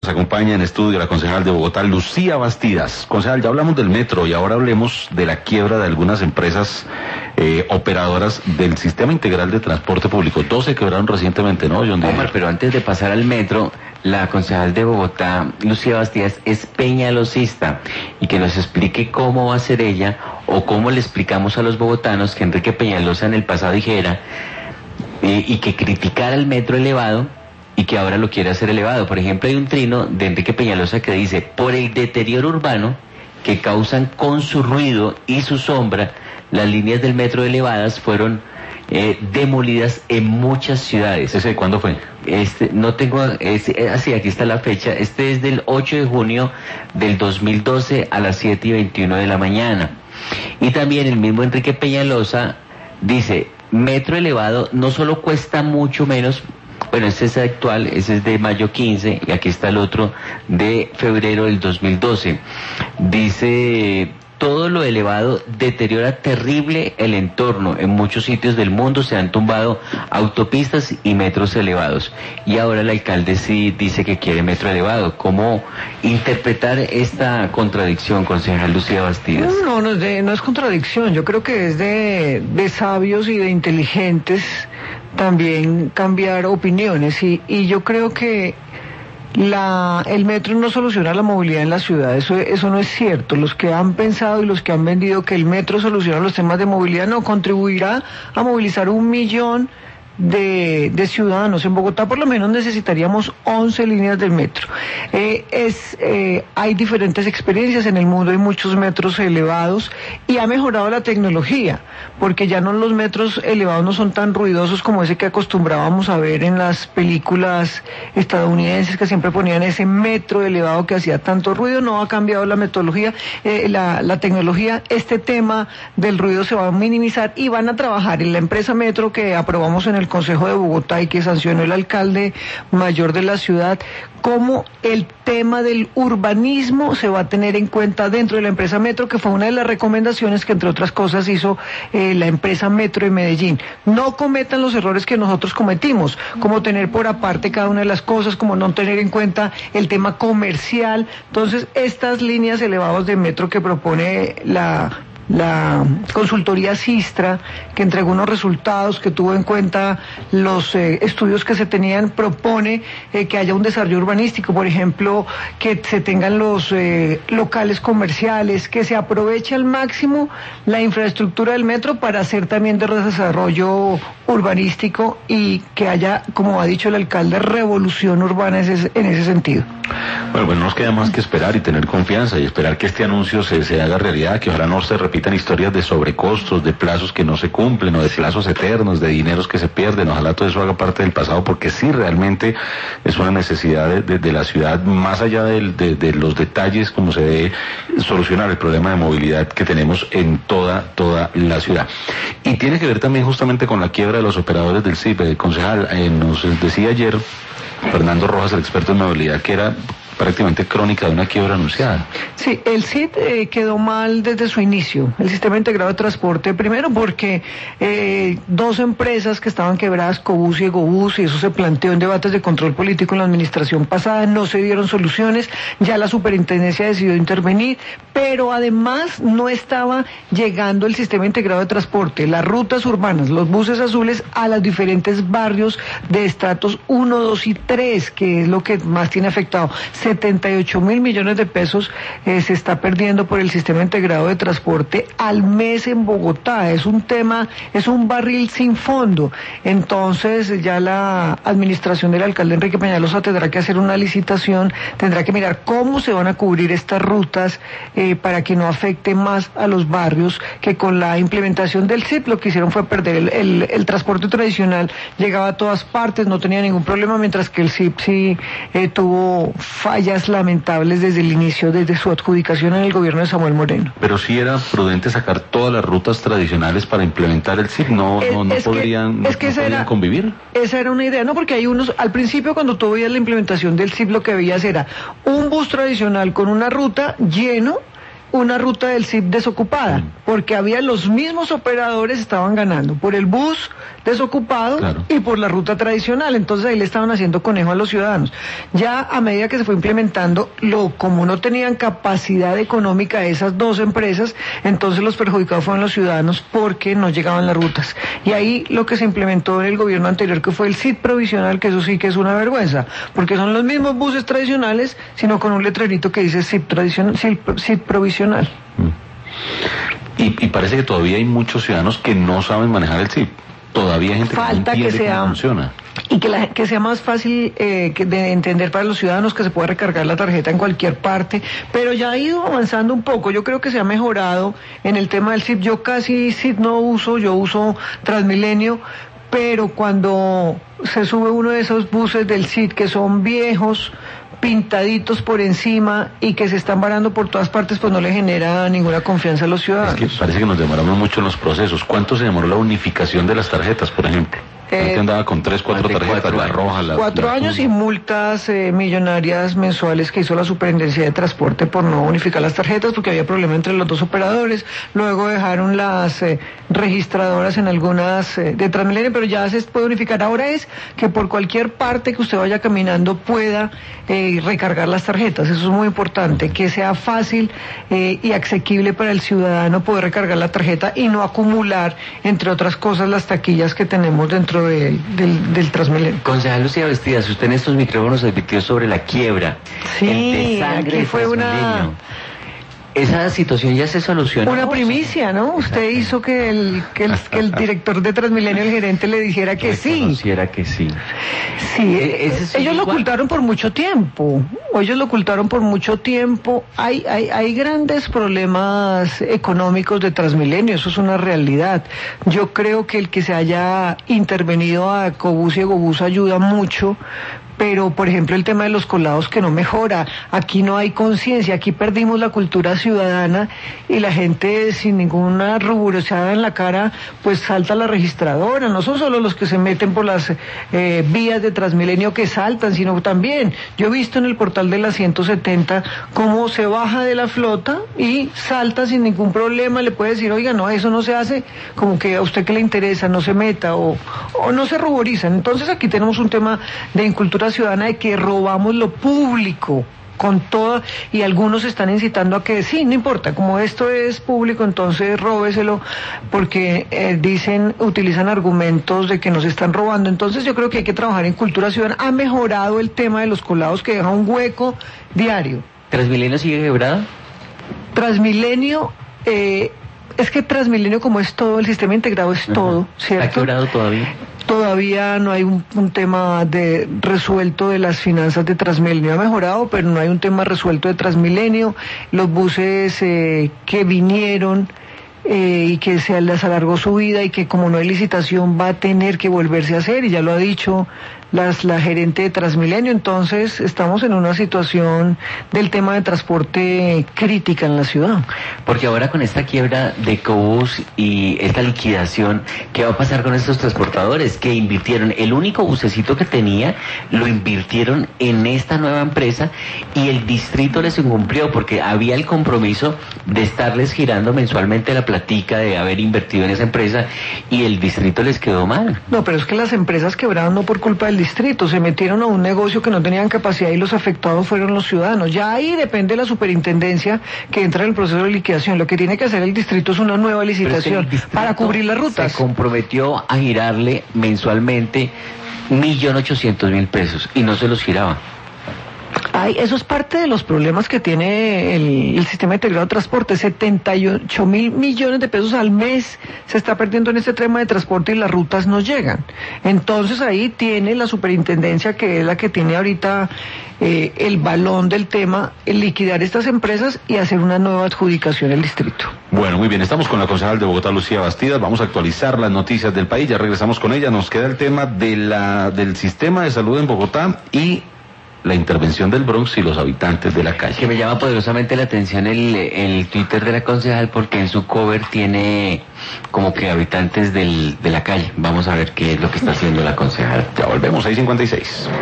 Nos acompaña en estudio la concejal de Bogotá, Lucía Bastidas. Concejal, ya hablamos del metro y ahora hablemos de la quiebra de algunas empresas operadoras del Sistema Integral de Transporte Público. 12 quebraron recientemente, ¿no, John? Omar, pero antes de pasar al metro, la concejal de Bogotá, Lucía Bastidas, es peñalosista, y que nos explique cómo va a ser ella o cómo le explicamos a los bogotanos que Enrique Peñalosa en el pasado dijera y que criticara el metro elevado y que ahora lo quiere hacer elevado. Por ejemplo, hay un trino de Enrique Peñalosa que dice: por el deterioro urbano que causan con su ruido y su sombra, las líneas del metro elevadas fueron demolidas en muchas ciudades. ¿Ese cuándo fue? No tengo, así, aquí está la fecha. Este es del 8 de junio del 2012 a las 7:21 de la mañana. Y también el mismo Enrique Peñalosa dice: metro elevado no solo cuesta mucho menos. Bueno, este es actual, ese es de mayo 15, y aquí está el otro de febrero del 2012. Dice: todo lo elevado deteriora terrible el entorno. En muchos sitios del mundo se han tumbado autopistas y metros elevados. Y ahora el alcalde sí dice que quiere metro elevado. ¿Cómo interpretar esta contradicción, concejal Lucía Bastidas? No es contradicción. Yo creo que es de sabios y de inteligentes también cambiar opiniones. Y yo creo que el metro no soluciona la movilidad en la ciudad, eso no es cierto. Los que han pensado y los que han vendido que el metro soluciona los temas de movilidad, no, contribuirá a movilizar 1 millón de ciudadanos. En Bogotá por lo menos necesitaríamos 11 líneas del metro. Hay diferentes experiencias en el mundo, hay muchos metros elevados y ha mejorado la tecnología, porque ya no, los metros elevados no son tan ruidosos como ese que acostumbrábamos a ver en las películas estadounidenses, que siempre ponían ese metro elevado que hacía tanto ruido. No ha cambiado la metodología, la tecnología. Este tema del ruido se va a minimizar y van a trabajar en la empresa Metro, que aprobamos en el Consejo de Bogotá y que sancionó el alcalde mayor de la ciudad, cómo el tema del urbanismo se va a tener en cuenta dentro de la empresa Metro, que fue una de las recomendaciones que entre otras cosas hizo la empresa Metro de Medellín. No cometan los errores que nosotros cometimos, como tener por aparte cada una de las cosas, como no tener en cuenta el tema comercial. Entonces, estas líneas elevadas de metro que propone la consultoría Sistra, que entregó unos resultados, que tuvo en cuenta los estudios que se tenían, propone que haya un desarrollo urbanístico, por ejemplo, que se tengan los locales comerciales, que se aproveche al máximo la infraestructura del metro para hacer también de desarrollo urbanístico, y que haya, como ha dicho el alcalde, revolución urbana en ese sentido. Bueno, pues no nos queda más que esperar y tener confianza y esperar que este anuncio se haga realidad, que ojalá no se repitan historias de sobrecostos, de plazos que no se cumplen o de plazos eternos, de dineros que se pierden. Ojalá todo eso haga parte del pasado, porque sí, realmente es una necesidad de la ciudad, más allá de los detalles, como se debe solucionar el problema de movilidad que tenemos en toda la ciudad. Y tiene que ver también justamente con la quiebra de los operadores del CIP. Concejal, nos decía ayer Fernando Rojas, el experto en movilidad, que era prácticamente crónica de una quiebra anunciada. Sí, el CIT quedó mal desde su inicio, el Sistema Integrado de Transporte, primero porque 2 empresas que estaban quebradas, Cobus y Egobus, y eso se planteó en debates de control político en la administración pasada, no se dieron soluciones, ya la superintendencia decidió intervenir, pero además no estaba llegando el Sistema Integrado de Transporte, las rutas urbanas, los buses azules a los diferentes barrios de estratos 1, 2 y 3, que es lo que más tiene afectado. 78.000 millones de pesos se está perdiendo por el Sistema Integrado de Transporte al mes en Bogotá. Es un tema, es un barril sin fondo. Entonces ya la administración del alcalde Enrique Peñalosa tendrá que hacer una licitación, tendrá que mirar cómo se van a cubrir estas rutas para que no afecte más a los barrios, que con la implementación del CIP lo que hicieron fue perder el transporte tradicional, llegaba a todas partes, no tenía ningún problema, mientras que el CIP sí tuvo fallas lamentables desde el inicio, desde su adjudicación en el gobierno de Samuel Moreno. Pero sí era prudente sacar todas las rutas tradicionales para implementar el CIP, no podrían convivir. Esa era una idea, no, porque hay unos, al principio cuando tú veías la implementación del CIP, lo que veías era un bus tradicional con una ruta lleno, una ruta del CIP desocupada, porque había los mismos operadores estaban ganando por el bus desocupado y por la ruta tradicional, entonces ahí le estaban haciendo conejo a los ciudadanos. Ya a medida que se fue implementando, como no tenían capacidad económica esas dos empresas, entonces los perjudicados fueron los ciudadanos porque no llegaban las rutas. Y ahí lo que se implementó en el gobierno anterior, que fue el CIT provisional, que eso sí que es una vergüenza, porque son los mismos buses tradicionales, sino con un letrerito que dice CIT provisional. Y parece que todavía hay muchos ciudadanos que no saben manejar el CIP. Todavía hay gente que no entiende cómo funciona. Y que sea más fácil de entender para los ciudadanos, que se pueda recargar la tarjeta en cualquier parte, pero ya ha ido avanzando un poco. Yo creo que se ha mejorado en el tema del CIP. Yo casi CIP no uso, yo uso Transmilenio, pero cuando se sube uno de esos buses del CIT que son viejos, pintaditos por encima y que se están varando por todas partes, pues no le genera ninguna confianza a los ciudadanos. Es que parece que nos demoramos mucho en los procesos. ¿Cuánto se demoró la unificación de las tarjetas, por ejemplo? Antes andaba con 3, 4 tarjetas, la roja, la 4 años y multas millonarias mensuales que hizo la Superintendencia de Transporte por no unificar las tarjetas, porque había problema entre los dos operadores. Luego dejaron las registradoras en algunas de Transmilenio, pero ya se puede unificar. Ahora es que por cualquier parte que usted vaya caminando pueda recargar las tarjetas. Eso es muy importante, que sea fácil y asequible para el ciudadano poder recargar la tarjeta y no acumular, entre otras cosas, las taquillas que tenemos dentro del Transmilenio. Concejal Lucía Bastidas, usted en estos micrófonos advirtió sobre la quiebra. Sí, aquí fue una... Esa situación ya se solucionó. Una primicia, ¿no? Usted hizo que el director de Transmilenio, el gerente, le dijera que sí. Reconociera que sí. Sí, ellos lo ocultaron por mucho tiempo. Hay grandes problemas económicos de Transmilenio, eso es una realidad. Yo creo que el que se haya intervenido a Ecobús y Egobús ayuda mucho, pero por ejemplo el tema de los colados que no mejora. Aquí no hay conciencia, aquí perdimos la cultura ciudadana y la gente sin ninguna ruborizada en la cara pues salta a la registradora. No son solo los que se meten por las vías de Transmilenio que saltan, sino también yo he visto en el portal de la 170 cómo se baja de la flota y salta sin ningún problema. Le puede decir, oiga, no, eso no se hace, como que a usted que le interesa, no se meta, o no se ruborizan. Entonces aquí tenemos un tema de incultura ciudadana, de que robamos lo público con todo, y algunos están incitando a que sí, no importa, como esto es público, entonces róbeselo, porque utilizan argumentos de que nos están robando. Entonces yo creo que hay que trabajar en cultura ciudadana. Ha mejorado el tema de los colados, que deja un hueco diario. ¿Transmilenio sigue quebrado? Transmilenio, es que Transmilenio, como es todo, el sistema integrado es todo, ¿cierto? ¿Está quebrado todavía? Todavía no hay un tema resuelto de las finanzas de Transmilenio. Ha mejorado, pero no hay un tema resuelto de Transmilenio. Los buses que vinieron y que se les alargó su vida y que como no hay licitación va a tener que volverse a hacer, y ya lo ha dicho la gerente de Transmilenio. Entonces estamos en una situación del tema de transporte crítica en la ciudad. Porque ahora con esta quiebra de Ecobús y esta liquidación, ¿qué va a pasar con estos transportadores que invirtieron? El único bucecito que tenía lo invirtieron en esta nueva empresa y el distrito les incumplió, porque había el compromiso de estarles girando mensualmente la platica de haber invertido en esa empresa, y el distrito les quedó mal. No, pero es que las empresas quebraron no por culpa del distrito, se metieron a un negocio que no tenían capacidad y los afectados fueron los ciudadanos. Ya ahí depende de la superintendencia que entra en el proceso de liquidación. Lo que tiene que hacer el distrito es una nueva licitación para cubrir las rutas. Se comprometió a girarle mensualmente 1.800.000 pesos y no se los giraba. Eso es parte de los problemas que tiene el sistema integrado de transporte. 78.000 millones de pesos al mes se está perdiendo en este tema de transporte y las rutas no llegan. Entonces ahí tiene la superintendencia, que es la que tiene ahorita el balón del tema, liquidar estas empresas y hacer una nueva adjudicación al distrito. Bueno, muy bien, estamos con la concejal de Bogotá, Lucía Bastidas. Vamos a actualizar las noticias del país, ya regresamos con ella. Nos queda el tema del sistema de salud en Bogotá y la intervención del Bronx y los habitantes de la calle. Que me llama poderosamente la atención el Twitter de la concejal, porque en su cover tiene como que habitantes de la calle. Vamos a ver qué es lo que está haciendo la concejal. Ya volvemos, 6:56.